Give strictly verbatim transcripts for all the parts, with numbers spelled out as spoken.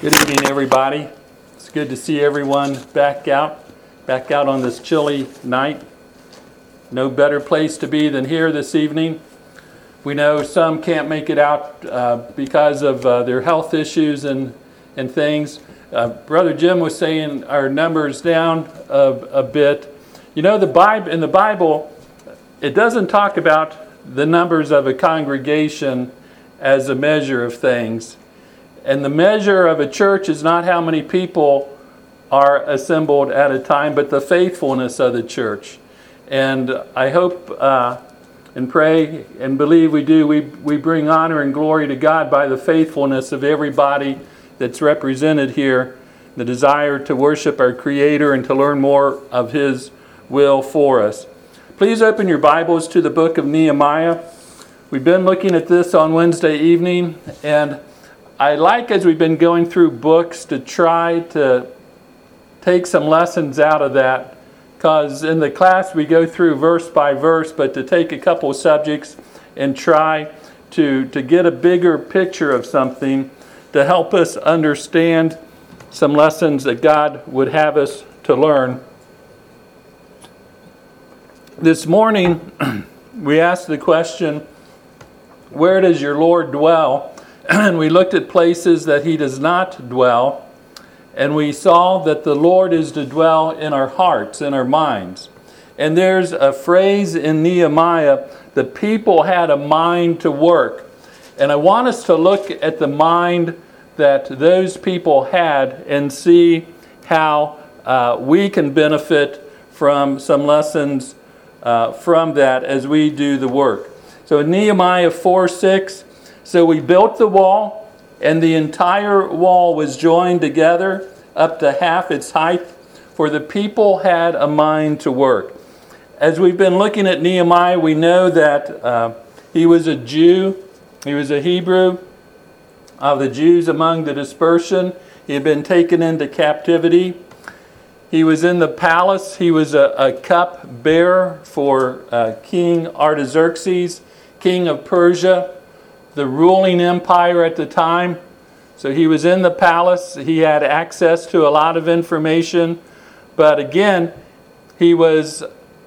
Good evening, everybody. It's good to see everyone back out, back out on this chilly night. No better place to be than here this evening. We know some can't make it out uh, because of uh, their health issues and, and things. Uh, Brother Jim was saying our numbers down a, a bit. You know, the Bible, in the Bible, it doesn't talk about the numbers of a congregation as a measure of things. And the measure of a church is not how many people are assembled at a time, but the faithfulness of the church. And I hope uh, and pray and believe we do, we, we bring honor and glory to God by the faithfulness of everybody that's represented here, the desire to worship our Creator and to learn more of His will for us. Please open your Bibles to the book of Nehemiah. We've been looking at this on Wednesday evening, and I like, as we've been going through books, to try to take some lessons out of that, because in the class we go through verse by verse, but to take a couple of subjects and try to, to get a bigger picture of something to help us understand some lessons that God would have us to learn. This morning we asked the question, where does your Lord dwell? And we looked at places that He does not dwell, and we saw that the Lord is to dwell in our hearts, in our minds. And there's a phrase in Nehemiah, the people had a mind to work. And I want us to look at the mind that those people had and see how uh, we can benefit from some lessons uh, from that as we do the work. So in Nehemiah four six, so we built the wall, and the entire wall was joined together up to half its height, for the people had a mind to work. As we've been looking at Nehemiah, we know that uh, he was a Jew, he was a Hebrew of the Jews among the dispersion. He had been taken into captivity. He was in the palace. He was a, a cup bearer for uh, King Artaxerxes, king of Persia, the ruling empire at the time. So he was in the palace. He had access to a lot of information. But again, he was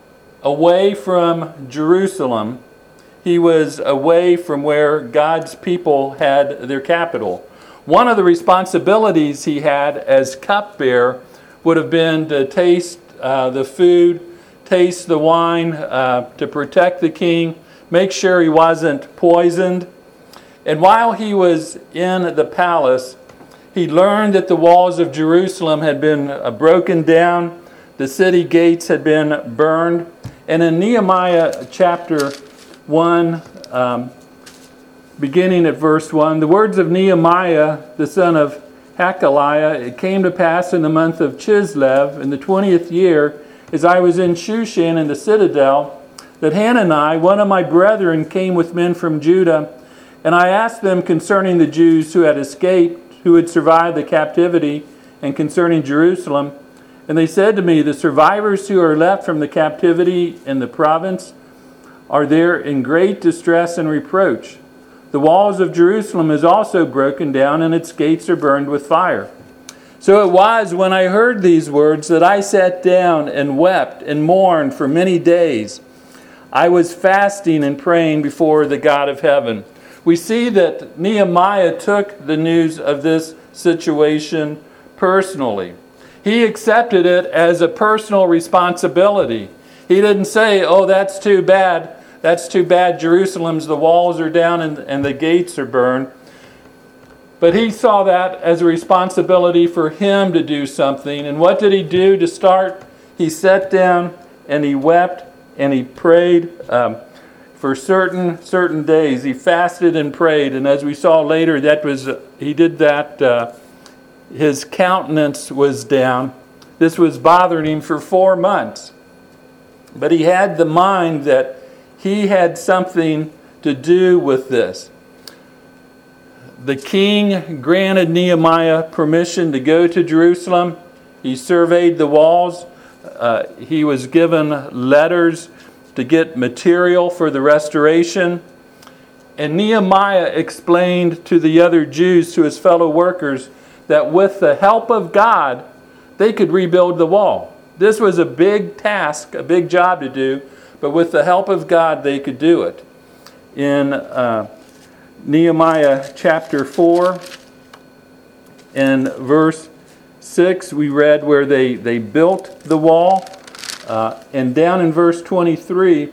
away from Jerusalem. He was away from where God's people had their capital. One of the responsibilities he had as cupbearer would have been to taste uh, the food, taste the wine, uh, to protect the king, make sure he wasn't poisoned. And while he was in the palace, he learned that the walls of Jerusalem had been broken down, the city gates had been burned. And in Nehemiah chapter one, um, beginning at verse one, the words of Nehemiah, the son of Hakaliah, it came to pass in the month of Chislev, in the twentieth year, as I was in Shushan in the citadel, that Hanani, one of my brethren, came with men from Judah. And I asked them concerning the Jews who had escaped, who had survived the captivity, and concerning Jerusalem. And they said to me, the survivors who are left from the captivity in the province are there in great distress and reproach. The walls of Jerusalem is also broken down, and its gates are burned with fire. So it was when I heard these words that I sat down and wept and mourned for many days. I was fasting and praying before the God of heaven. We see that Nehemiah took the news of this situation personally. He accepted it as a personal responsibility. He didn't say, oh, that's too bad. That's too bad. Jerusalem's, the walls are down and, and the gates are burned. But he saw that as a responsibility for him to do something. And what did he do to start? He sat down and he wept and he prayed um, for certain certain days. He fasted and prayed, and as we saw later, that was uh, he did that. Uh, his countenance was down. This was bothering him for four months, but he had the mind that he had something to do with this. The king granted Nehemiah permission to go to Jerusalem. He surveyed the walls. Uh, he was given letters to get material for the restoration. And Nehemiah explained to the other Jews, to his fellow workers, that with the help of God, they could rebuild the wall. This was a big task, a big job to do, but with the help of God, they could do it. In uh, Nehemiah chapter four and verse six, we read where they, they built the wall. Uh, and down in verse twenty-three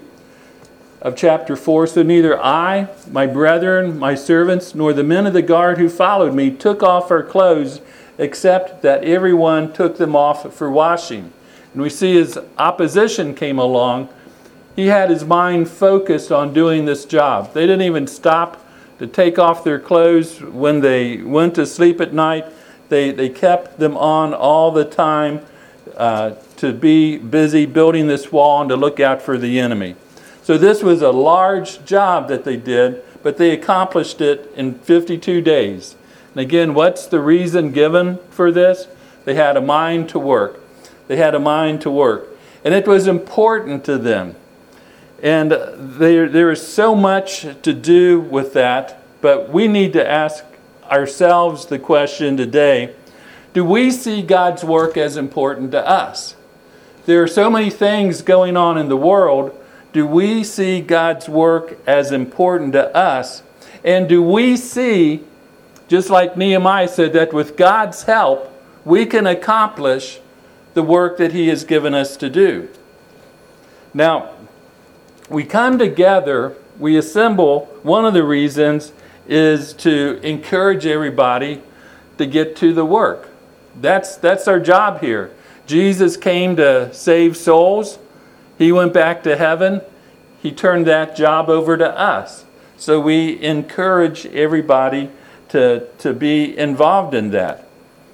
of chapter four, so neither I, my brethren, my servants, nor the men of the guard who followed me took off our clothes, except that everyone took them off for washing. And we see as opposition came along, he had his mind focused on doing this job. They didn't even stop to take off their clothes when they went to sleep at night. They, they kept them on all the time uh, to be busy building this wall and to look out for the enemy. So this was a large job that they did, but they accomplished it in fifty-two days. And again, what's the reason given for this? They had a mind to work. They had a mind to work. And it was important to them. And there, there is so much to do with that, but we need to ask ourselves the question today, do we see God's work as important to us? There are so many things going on in the world. Do we see God's work as important to us? And do we see, just like Nehemiah said, that with God's help, we can accomplish the work that He has given us to do? Now, we come together, we assemble. One of the reasons is to encourage everybody to get to the work. That's, that's our job here. Jesus came to save souls. He went back to heaven. He turned that job over to us. So we encourage everybody to, to be involved in that.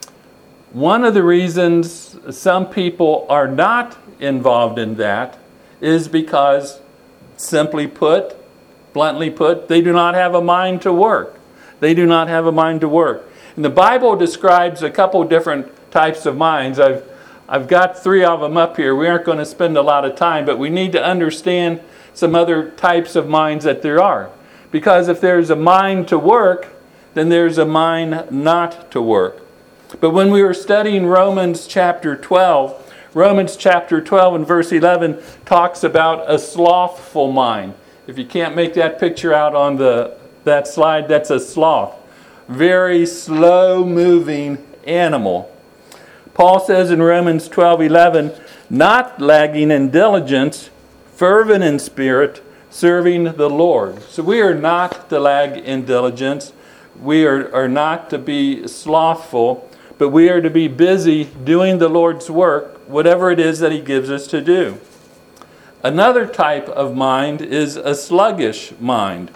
One of the reasons some people are not involved in that is because, simply put, bluntly put, they do not have a mind to work. They do not have a mind to work. And the Bible describes a couple different types of minds. I've I've got three of them up here. We aren't going to spend a lot of time, but we need to understand some other types of minds that there are. Because if there's a mind to work, then there's a mind not to work. But when we were studying Romans chapter twelve, Romans chapter twelve and verse eleven talks about a slothful mind. If you can't make that picture out on the that slide, that's a sloth. Very slow-moving animal. Paul says in Romans twelve eleven, not lagging in diligence, fervent in spirit, serving the Lord. So we are not to lag in diligence. We are, are not to be slothful, but we are to be busy doing the Lord's work, whatever it is that He gives us to do. Another type of mind is a sluggish mind.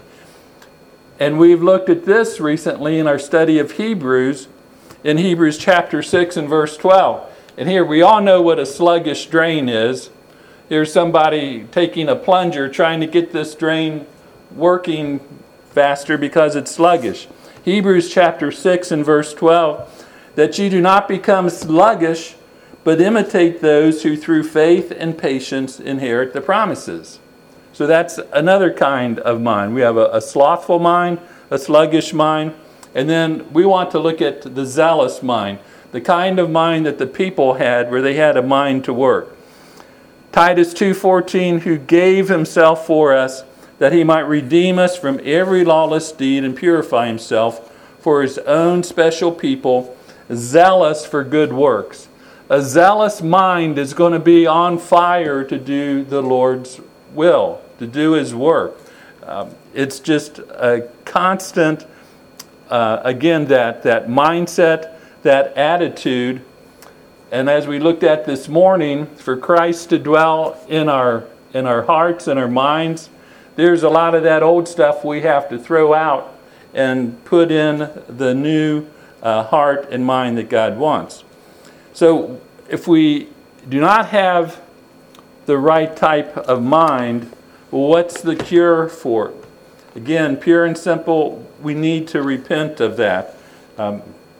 And we've looked at this recently in our study of Hebrews, in Hebrews chapter six and verse twelve. And here we all know what a sluggish drain is. Here's somebody taking a plunger trying to get this drain working faster because it's sluggish. Hebrews chapter six and verse twelve, that ye do not become sluggish, but imitate those who through faith and patience inherit the promises. So that's another kind of mind. We have a, a slothful mind, a sluggish mind, and then we want to look at the zealous mind, the kind of mind that the people had where they had a mind to work. Titus two fourteen, who gave Himself for us, that He might redeem us from every lawless deed and purify Himself for His own special people, zealous for good works. A zealous mind is going to be on fire to do the Lord's will, to do His work. Um, it's just a constant, uh, again, that, that mindset, that attitude. And as we looked at this morning, for Christ to dwell in our, in our hearts and our minds, there's a lot of that old stuff we have to throw out and put in the new uh, heart and mind that God wants. So if we do not have the right type of mind, well, what's the cure for it? Again, pure and simple, we need to repent of that. Um,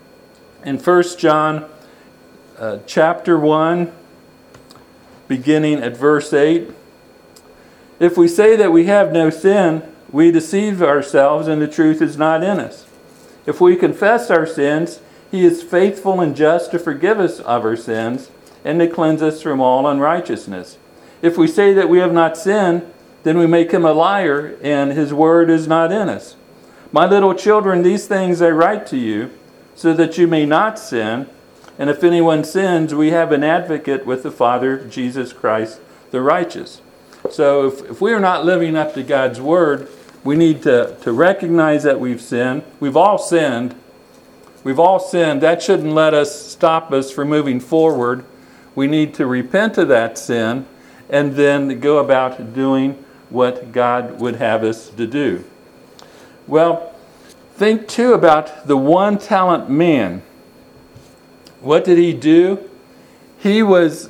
in First John uh, chapter one, beginning at verse eight, if we say that we have no sin, we deceive ourselves and the truth is not in us. If we confess our sins, He is faithful and just to forgive us of our sins and to cleanse us from all unrighteousness. If we say that we have not sinned, then we make him a liar, and his word is not in us. My little children, these things I write to you, so that you may not sin. And if anyone sins, we have an advocate with the Father, Jesus Christ, the righteous. So if, if we are not living up to God's word, we need to, to recognize that we've sinned. We've all sinned. We've all sinned. That shouldn't let us stop us from moving forward. We need to repent of that sin and then go about doing what God would have us to do. Well, think too about the one talent man. What did he do? He was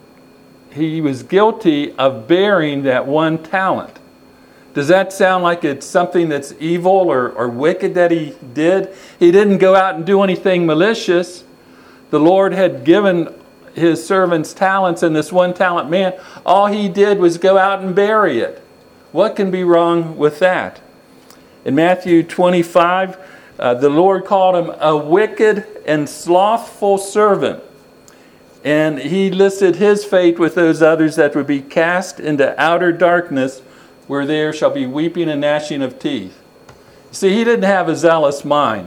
he was guilty of bearing that one talent. Does that sound like it's something that's evil or, or wicked that he did? He didn't go out and do anything malicious. The Lord had given his servants talents, and this one talent man, all he did was go out and bury it. What can be wrong with that? In Matthew twenty-five, uh, the Lord called him a wicked and slothful servant. And he listed his fate with those others that would be cast into outer darkness, where there shall be weeping and gnashing of teeth. See, he didn't have a zealous mind.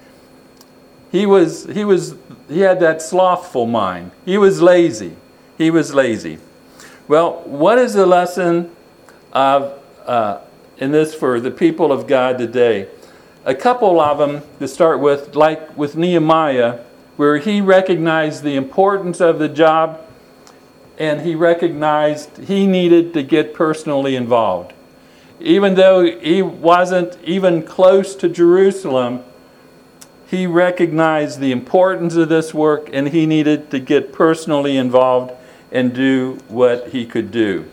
He was, he was, he had that slothful mind. He was lazy. He was lazy. Well, what is the lesson of uh, in this for the people of God today? A couple of them to start with, like with Nehemiah, where he recognized the importance of the job, and he recognized he needed to get personally involved. Even though he wasn't even close to Jerusalem, he recognized the importance of this work, and he needed to get personally involved and do what he could do.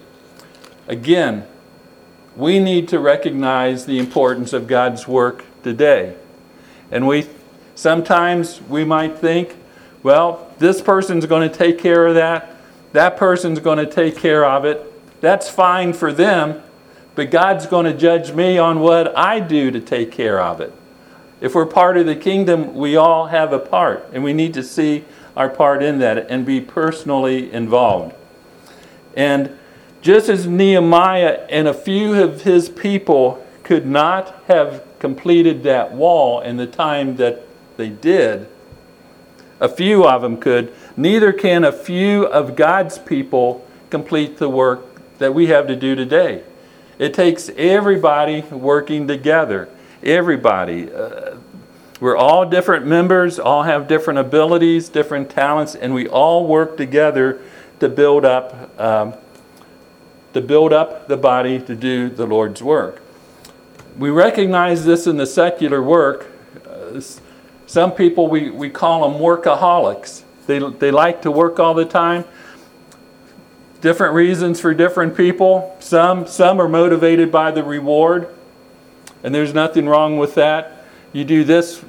Again, we need to recognize the importance of God's work today. And we sometimes we might think, well, this person's going to take care of that. That person's going to take care of it. That's fine for them, but God's going to judge me on what I do to take care of it. If we're part of the kingdom, we all have a part, and we need to see our part in that and be personally involved. And just as Nehemiah and a few of his people could not have completed that wall in the time that they did, a few of them could, neither can a few of God's people complete the work that we have to do today. It takes everybody working together. Everybody. Uh, we're all different members, all have different abilities, different talents, and we all work together to build up um, to build up the body to do the Lord's work. We recognize this in the secular work. Uh, some people, we, we call them workaholics. They, they like to work all the time. Different reasons for different people. Some, some are motivated by the reward, and there's nothing wrong with that. You do this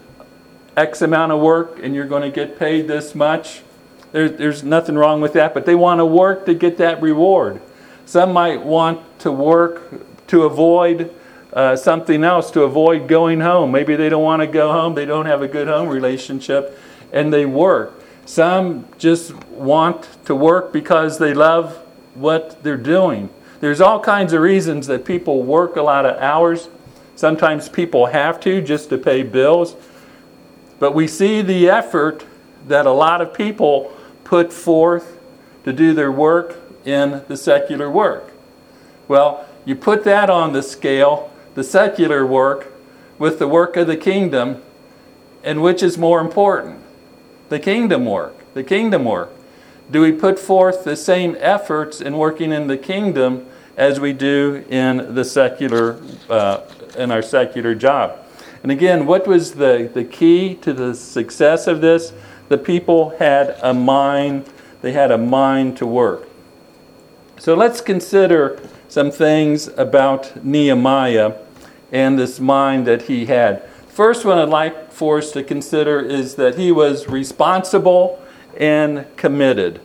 X amount of work and you're going to get paid this much. There, there's nothing wrong with that, but they want to work to get that reward. Some might want to work to avoid uh, something else, to avoid going home. Maybe they don't want to go home. They don't have a good home relationship, and they work. Some just want to work because they love what they're doing. There's all kinds of reasons that people work a lot of hours. Sometimes people have to just to pay bills. But we see the effort that a lot of people put forth to do their work in the secular work. Well, you put that on the scale, the secular work, with the work of the kingdom, and which is more important? The kingdom work. The kingdom work. Do we put forth the same efforts in working in the kingdom as we do in the secular, uh, in our secular job? And again, what was the, the key to the success of this? The people had a mind, they had a mind to work. So let's consider some things about Nehemiah and this mind that he had. First one I'd like for us to consider is that he was responsible and committed.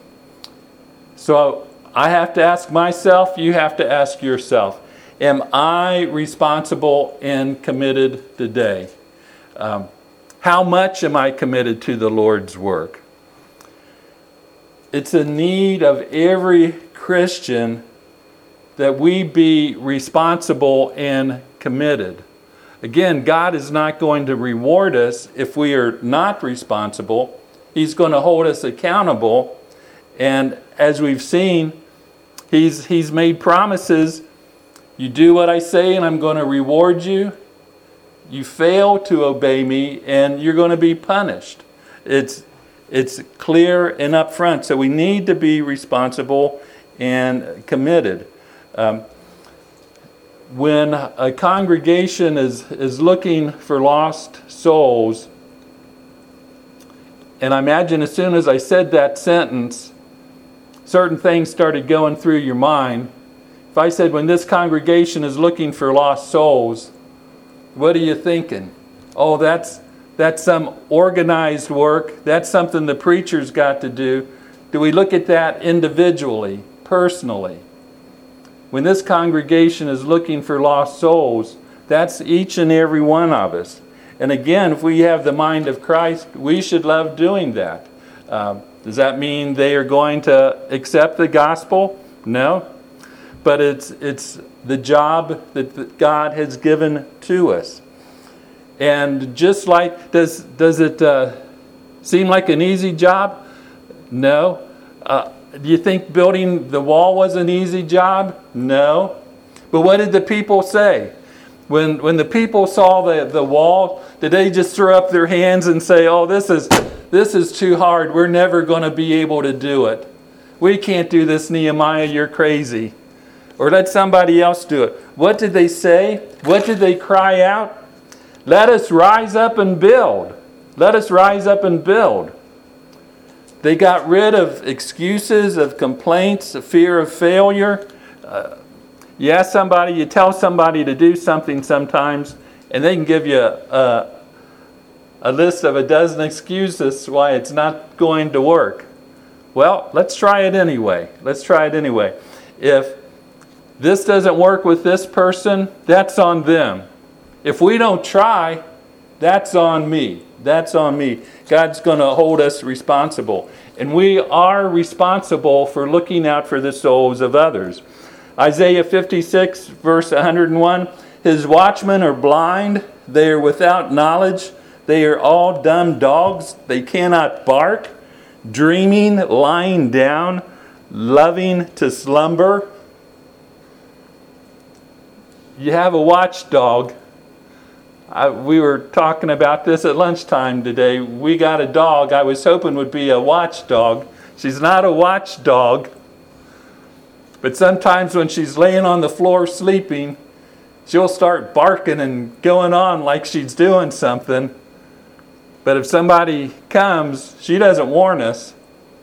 So I have to ask myself, you have to ask yourself, am I responsible and committed today? Um, How much am I committed to the Lord's work? It's a need of every Christian that we be responsible and committed. Again, God is not going to reward us if we are not responsible. He's going to hold us accountable. And as we've seen, He's, he's made promises. You do what I say and I'm going to reward you. You fail to obey me and you're going to be punished. It's, it's clear and upfront. So we need to be responsible and committed. Um, when a congregation is, is looking for lost souls, and I imagine as soon as I said that sentence, certain things started going through your mind. If I said, when this congregation is looking for lost souls, what are you thinking? Oh, that's that's some organized work. That's something the preacher's got to do. Do we look at that individually, personally? When this congregation is looking for lost souls, that's each and every one of us. And again, if we have the mind of Christ, we should love doing that. Um, does that mean they are going to accept the gospel? No. But it's it's the job that God has given to us. And just like, does, does it uh, seem like an easy job? No. Uh, do you think building the wall was an easy job? No. But what did the people say? When when the people saw the, the wall, did they just throw up their hands and say, oh, this is this is too hard. We're never going to be able to do it. We can't do this, Nehemiah. You're crazy. Or let somebody else do it. What did they say? What did they cry out? Let us rise up and build. Let us rise up and build. They got rid of excuses, of complaints, of fear of failure. Uh, you ask somebody, you tell somebody to do something sometimes, and they can give you a, a list of a dozen excuses why it's not going to work. Well, let's try it anyway. Let's try it anyway. If this doesn't work with this person, that's on them. If we don't try, that's on me. That's on me. God's going to hold us responsible. And we are responsible for looking out for the souls of others. Isaiah fifty-six, verse one hundred one, his watchmen are blind. They are without knowledge. They are all dumb dogs. They cannot bark. Dreaming, lying down, loving to slumber. You have a watchdog. I, we were talking about this at lunchtime today. We got a dog I was hoping would be a watchdog. She's not a watchdog. But sometimes when she's laying on the floor sleeping, she'll start barking and going on like she's doing something. But if somebody comes, she doesn't warn us.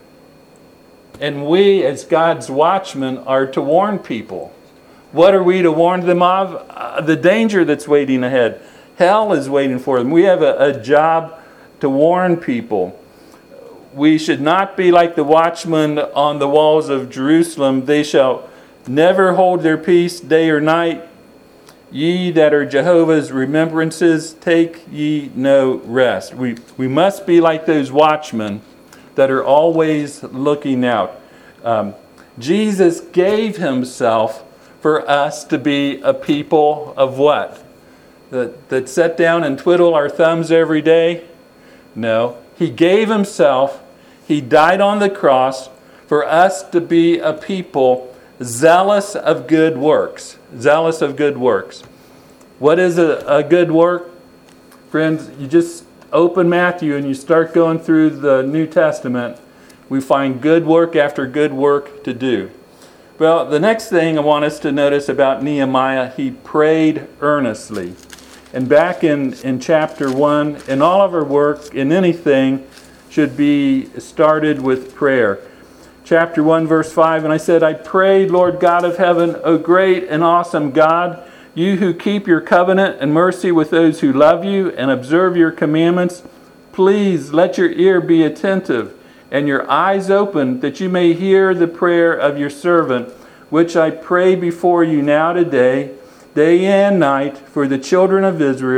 And we, as God's watchmen, are to warn people. What are we to warn them of? Uh, the danger that's waiting ahead. Hell is waiting for them. We have a, a job to warn people. We should not be like the watchmen on the walls of Jerusalem. They shall never hold their peace day or night. Ye that are Jehovah's remembrances, take ye no rest. We, we must be like those watchmen that are always looking out. Um, Jesus gave himself for us to be a people of what? That, that sit down and twiddle our thumbs every day? No. He gave himself. He died on the cross for us to be a people zealous of good works. Zealous of good works. What is a, a good work? Friends, you just open Matthew and you start going through the New Testament. We find good work after good work to do. Well, the next thing I want us to notice about Nehemiah, he prayed earnestly. And back in, in chapter one, in all of our work, in anything, should be started with prayer. Chapter one, verse five, and I said, I prayed, Lord God of heaven, O great and awesome God, you who keep your covenant and mercy with those who love you and observe your commandments, please let your ear be attentive and your eyes open, that you may hear the prayer of your servant, which I pray before you now today, day and night, for the children of Israel,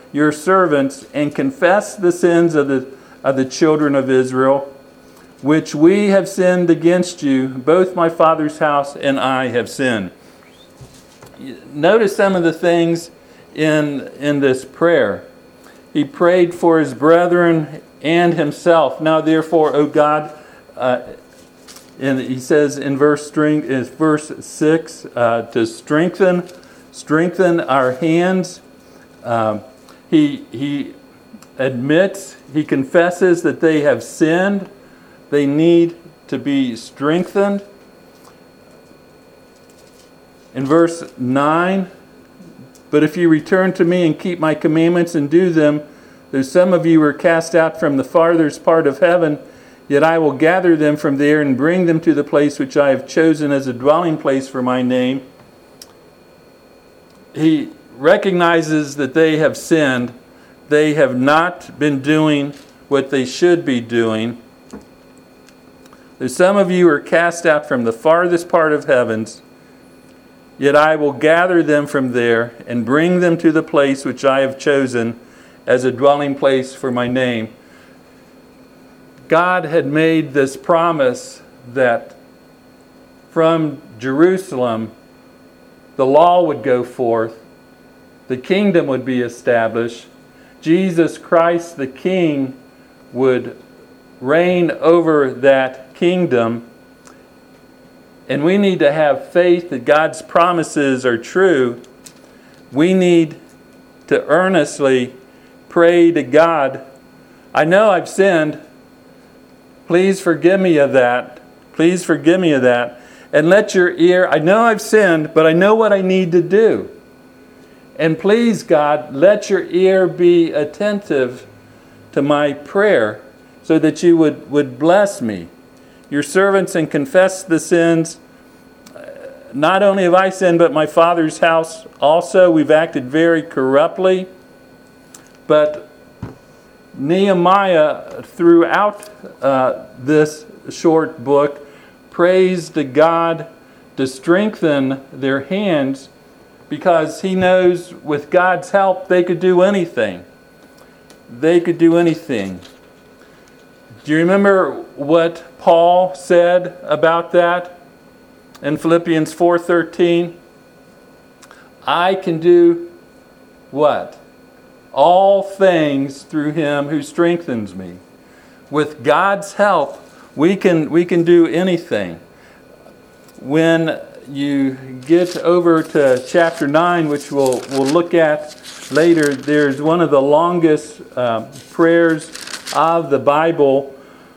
your servants, and confess the sins of the, of the children of Israel, which we have sinned against you. Both my father's house and I have sinned. Notice some of the things in, in this prayer. He prayed for his brethren and himself. Now therefore, O God, uh, and he says in verse string is verse six, uh, to strengthen, strengthen our hands. Um, he he admits, he confesses that they have sinned. They need to be strengthened. In verse nine, but if you return to me and keep my commandments and do them, though some of you were cast out from the farthest part of heaven, yet I will gather them from there and bring them to the place which I have chosen as a dwelling place for my name. He recognizes that they have sinned. They have not been doing what they should be doing. Though some of you are cast out from the farthest part of heavens, yet I will gather them from there and bring them to the place which I have chosen as a dwelling place for my name. God had made this promise that from Jerusalem the law would go forth, the kingdom would be established, Jesus Christ the King would reign over that kingdom. And we need to have faith that God's promises are true. We need to earnestly pray to God, I know I've sinned. Please forgive me of that. Please forgive me of that. And let your ear, I know I've sinned, but I know what I need to do. And please, God, let your ear be attentive to my prayer so that you would, would bless me. Your servants, and confess the sins. Not only have I sinned, but my father's house also. We've acted very corruptly. But Nehemiah, throughout uh, this short book, prays to God to strengthen their hands, because he knows with God's help they could do anything. They could do anything. Do you remember what Paul said about that in Philippians four thirteen? I can do what? All things through him who strengthens me. With God's help, we can we can do anything. When you get over to chapter nine, which we'll we'll look at later, there's one of the longest uh, prayers of the Bible.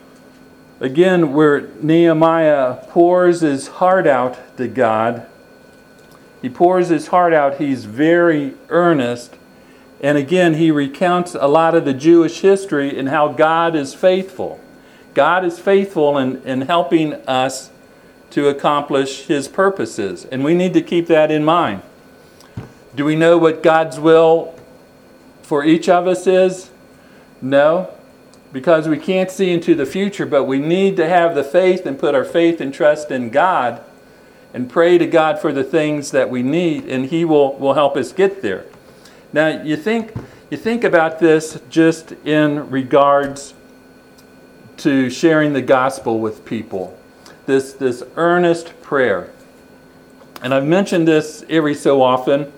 Again, where Nehemiah pours his heart out to God. He pours his heart out. He's very earnest. And again, he recounts a lot of the Jewish history and how God is faithful. God is faithful in, in helping us to accomplish his purposes. And we need to keep that in mind. Do we know what God's will for each of us is? No, because we can't see into the future, but we need to have the faith and put our faith and trust in God and pray to God for the things that we need, and he will, will help us get there. Now, you think you think about this just in regards to sharing the gospel with people. This, this earnest prayer. And I've mentioned this every so often.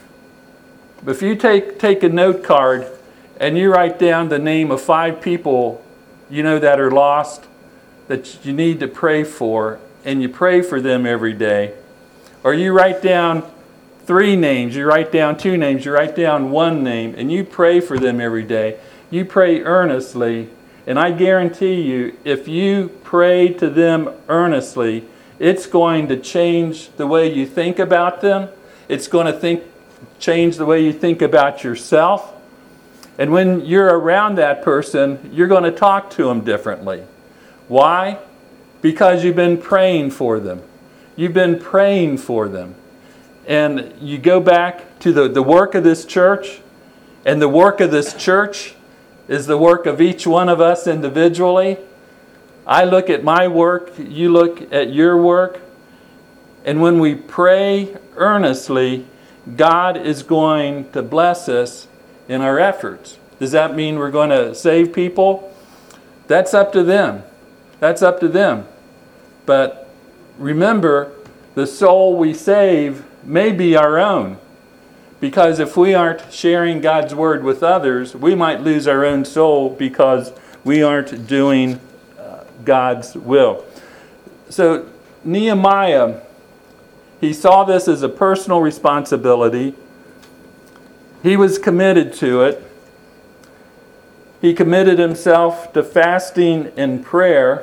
But if you take, take a note card and you write down the name of five people you know that are lost, that you need to pray for, and you pray for them every day, or you write down three names, you write down two names, you write down one name, and you pray for them every day. You pray earnestly, and I guarantee you, if you pray to them earnestly, it's going to change the way you think about them. It's going to think, change the way you think about yourself. And when you're around that person, you're going to talk to them differently. Why? Because you've been praying for them. You've been praying for them. And you go back to the, the work of this church, and the work of this church is the work of each one of us individually. I look at my work, you look at your work, and when we pray earnestly, God is going to bless us in our efforts. Does that mean we're going to save people? That's up to them. That's up to them. But remember, the soul we save may be our own. Because if we aren't sharing God's word with others, we might lose our own soul because we aren't doing uh, God's will. So Nehemiah, he saw this as a personal responsibility. He was committed to it. He committed himself to fasting and prayer.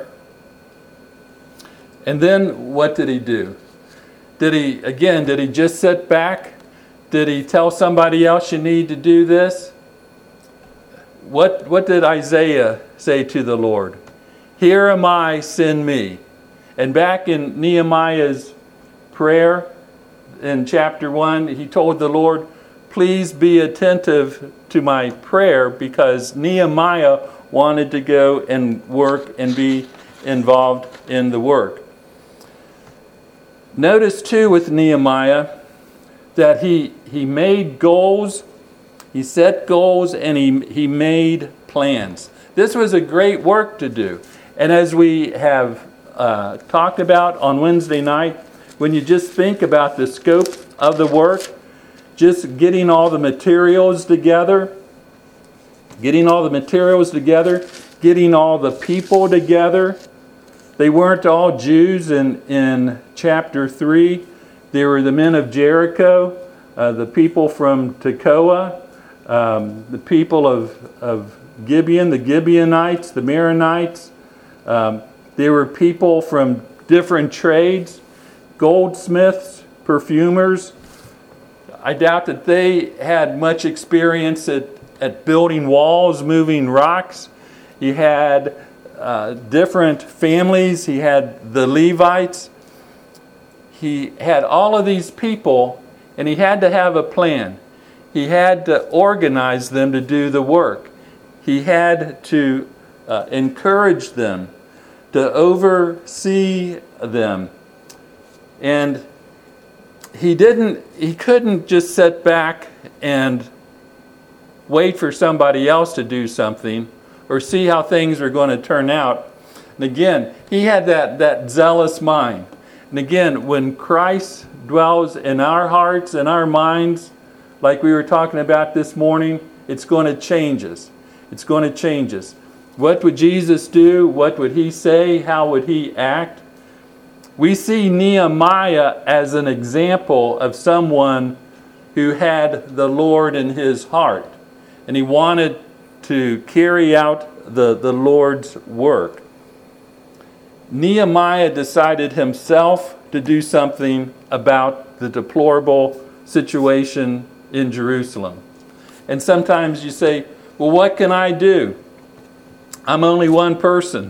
And then what did he do? Did he, again, did he just sit back? Did he tell somebody else you need to do this? What, what did Isaiah say to the Lord? Here am I, send me. And back in Nehemiah's prayer in chapter one, he told the Lord, please be attentive to my prayer, because Nehemiah wanted to go and work and be involved in the work. Notice too with Nehemiah that he, he made goals, he set goals, and he, he made plans. This was a great work to do. And as we have uh, talked about on Wednesday night, when you just think about the scope of the work, just getting all the materials together, getting all the materials together, getting all the people together. They weren't all Jews in, in chapter three. They were the men of Jericho, uh, the people from Tekoa, um, the people of, of Gibeon, the Gibeonites, the Maronites. Um, they were people from different trades, goldsmiths, perfumers. I doubt that they had much experience at, at building walls, moving rocks. He had uh, different families. He had the Levites. He had all of these people, and he had to have a plan. He had to organize them to do the work. He had to uh, encourage them, to oversee them. And he didn't, he couldn't just sit back and wait for somebody else to do something or see how things were going to turn out. And again, he had that, that zealous mind. And again, when Christ dwells in our hearts and our minds, like we were talking about this morning, it's going to change us. It's going to change us. What would Jesus do? What would he say? How would he act? We see Nehemiah as an example of someone who had the Lord in his heart. And he wanted to carry out the, the Lord's work. Nehemiah decided himself to do something about the deplorable situation in Jerusalem. And sometimes you say, well, what can I do? I'm only one person.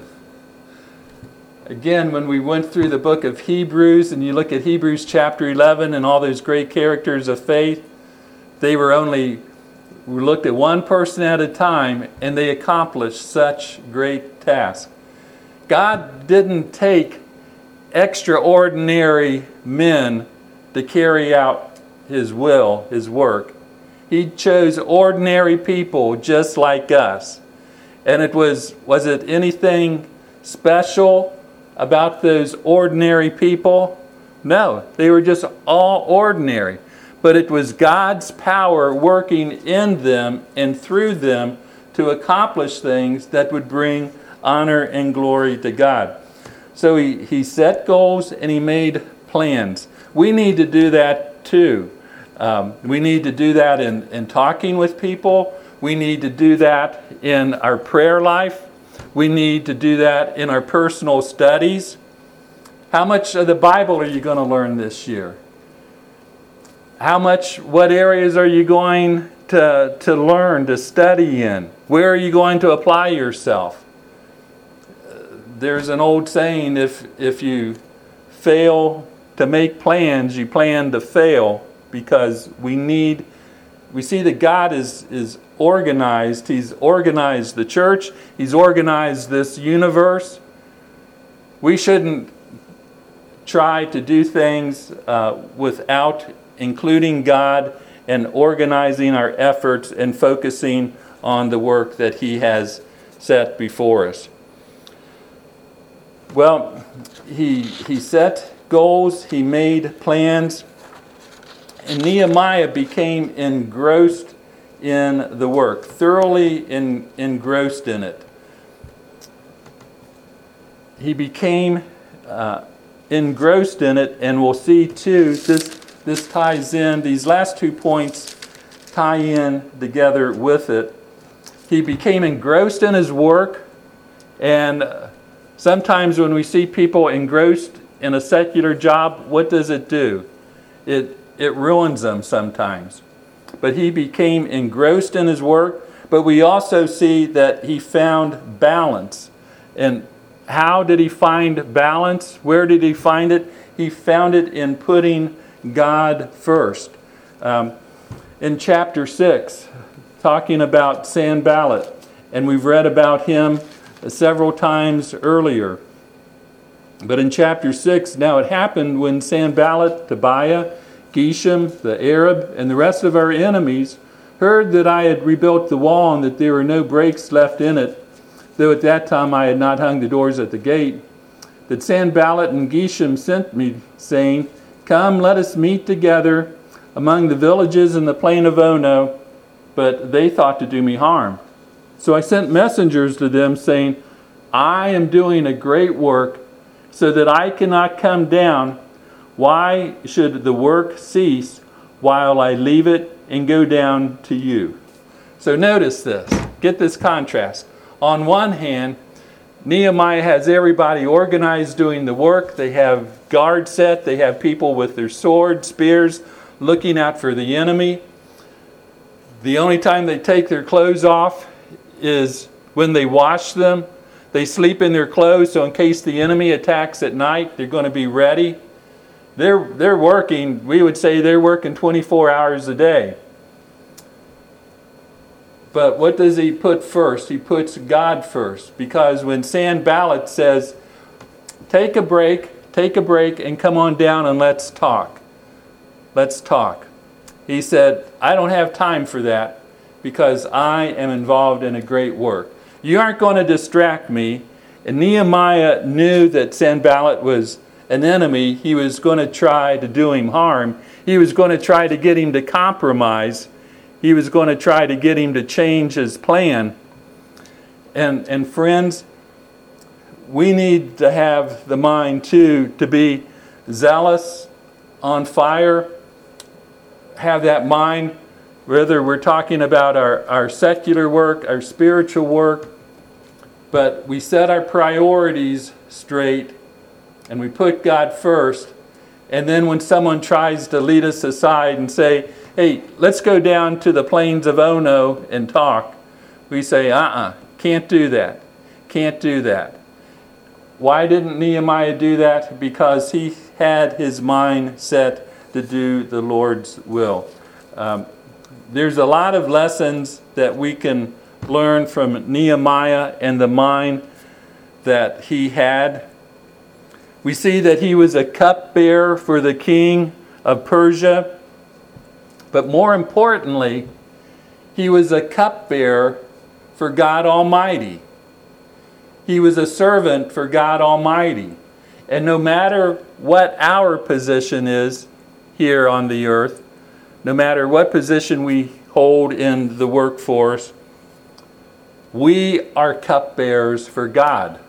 Again, when we went through the book of Hebrews and you look at Hebrews chapter eleven and all those great characters of faith, they were only, we looked at one person at a time and they accomplished such great tasks. God didn't take extraordinary men to carry out his will, his work. He chose ordinary people just like us. And it was, was it anything special about those ordinary people? No, they were just all ordinary. But it was God's power working in them and through them to accomplish things that would bring honor and glory to God. So he, he set goals and he made plans. We need to do that too. Um, we need to do that in, in talking with people. We need to do that in our prayer life. We need to do that in our personal studies. How much of the Bible are you going to learn this year? How much, what areas are you going to, to learn, to study in? Where are you going to apply yourself? There's an old saying, if, if you fail to make plans, you plan to fail, because we need, we see that God is, is organized. He's organized the church. He's organized this universe. We shouldn't try to do things uh, without including God and organizing our efforts and focusing on the work that he has set before us. Well, he, he set goals, he made plans, and Nehemiah became engrossed in the work, thoroughly in, engrossed in it. He became uh, engrossed in it, and we'll see too, this, this ties in, these last two points tie in together with it. He became engrossed in his work, and sometimes when we see people engrossed in a secular job, what does it do? It, it ruins them sometimes. But he became engrossed in his work, but we also see that he found balance. And how did he find balance? Where did he find it? He found it in putting God first. Um, in chapter six, talking about Sanballat, and we've read about him several times earlier. But in chapter six, now it happened when Sanballat, Tobiah, Geshem, the Arab, and the rest of our enemies heard that I had rebuilt the wall and that there were no breaks left in it, though at that time I had not hung the doors at the gate, that Sanballat and Geshem sent me, saying, "Come, let us meet together among the villages in the plain of Ono," but they thought to do me harm. So I sent messengers to them, saying, "I am doing a great work, so that I cannot come down. Why should the work cease while I leave it and go down to you?" So notice this. Get this contrast. On one hand, Nehemiah has everybody organized doing the work. They have guard set. They have people with their swords, spears, looking out for the enemy. The only time they take their clothes off is when they wash them. They sleep in their clothes, so in case the enemy attacks at night, they're going to be ready. They're, they're working, we would say they're working twenty-four hours a day. But what does he put first? He puts God first. Because when Sanballat says, take a break, take a break, and come on down and let's talk. Let's talk. He said, I don't have time for that because I am involved in a great work. You aren't going to distract me. And Nehemiah knew that Sanballat was an enemy. He was going to try to do him harm. He was going to try to get him to compromise. He was going to try to get him to change his plan. And, and friends, we need to have the mind too to be zealous, on fire, have that mind, whether we're talking about our, our secular work, our spiritual work, but we set our priorities straight and we put God first. And then when someone tries to lead us aside and say, hey, let's go down to the plains of Ono and talk, we say, uh-uh, can't do that. Can't do that. Why didn't Nehemiah do that? Because he had his mind set to do the Lord's will. Um, there's a lot of lessons that we can learn from Nehemiah and the mind that he had. We see that he was a cupbearer for the king of Persia. But more importantly, he was a cupbearer for God Almighty. He was a servant for God Almighty. And no matter what our position is here on the earth, no matter what position we hold in the workforce, we are cupbearers for God.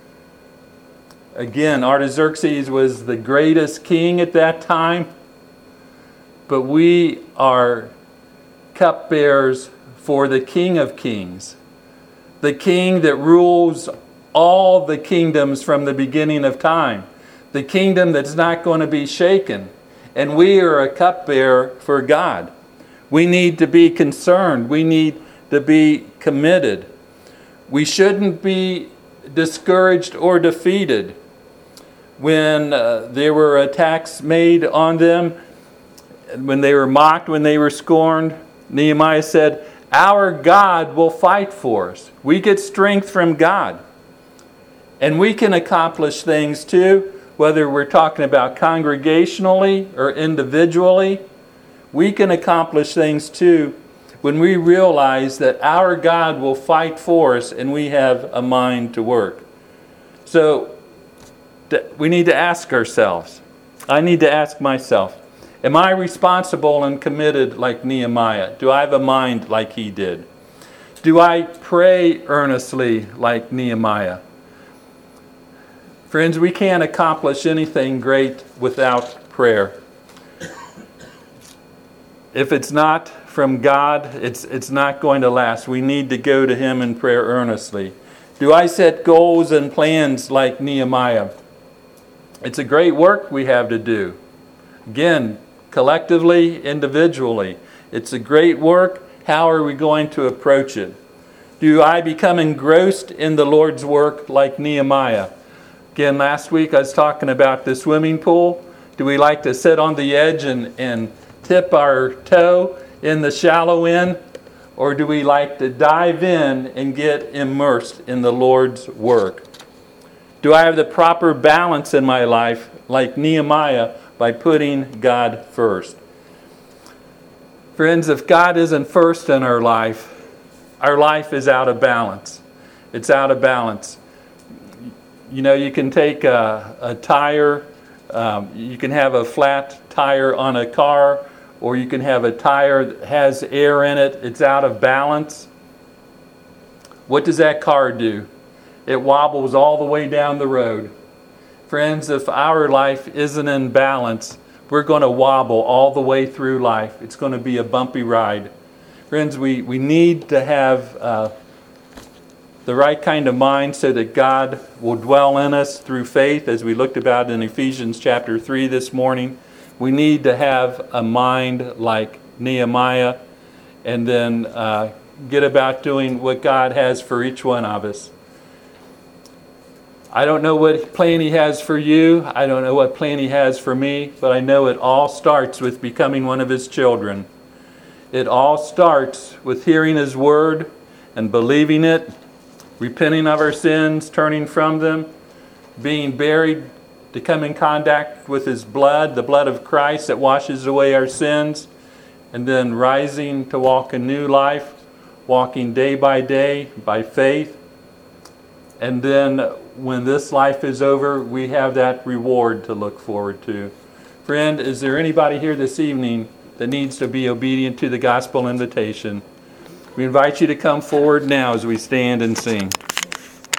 Again, Artaxerxes was the greatest king at that time. But we are cupbearers for the King of Kings, the King that rules all the kingdoms from the beginning of time, the kingdom that's not going to be shaken. And we are a cupbearer for God. We need to be concerned. We need to be committed. We shouldn't be discouraged or defeated. When uh, there were attacks made on them, when they were mocked, when they were scorned, Nehemiah said, our God will fight for us. We get strength from God. And we can accomplish things too, whether we're talking about congregationally or individually. We can accomplish things too when we realize that our God will fight for us and we have a mind to work. So we need to ask ourselves, I need to ask myself, am I responsible and committed like Nehemiah? Do I have a mind like he did? Do I pray earnestly like Nehemiah? Friends, we can't accomplish anything great without prayer. If it's not from God, it's it's not going to last. We need to go to Him in prayer earnestly. Do I set goals and plans like Nehemiah? It's a great work we have to do. Again, collectively, individually. It's a great work. How are we going to approach it? Do I become engrossed in the Lord's work like Nehemiah? Again, last week I was talking about the swimming pool. Do we like to sit on the edge and, and tip our toe in the shallow end? Or do we like to dive in and get immersed in the Lord's work? Do I have the proper balance in my life like Nehemiah by putting God first? Friends, if God isn't first in our life, our life is out of balance. It's out of balance. You know, you can take a, a tire, um, you can have a flat tire on a car, or you can have a tire that has air in it. It's out of balance. What does that car do? It wobbles all the way down the road. Friends, if our life isn't in balance, we're going to wobble all the way through life. It's going to be a bumpy ride. Friends, we, we need to have uh, the right kind of mind so that God will dwell in us through faith, as we looked about in Ephesians chapter three this morning. We need to have a mind like Nehemiah, and then uh, get about doing what God has for each one of us. I don't know what plan He has for you. I don't know what plan He has for me, but I know it all starts with becoming one of His children. It all starts with hearing His word and believing it, repenting of our sins, turning from them, being buried to come in contact with His blood, the blood of Christ that washes away our sins, and then rising to walk a new life, walking day by day by faith. And then when this life is over, we have that reward to look forward to. Friend, is there anybody here this evening that needs to be obedient to the gospel invitation? We invite you to come forward now as we stand and sing.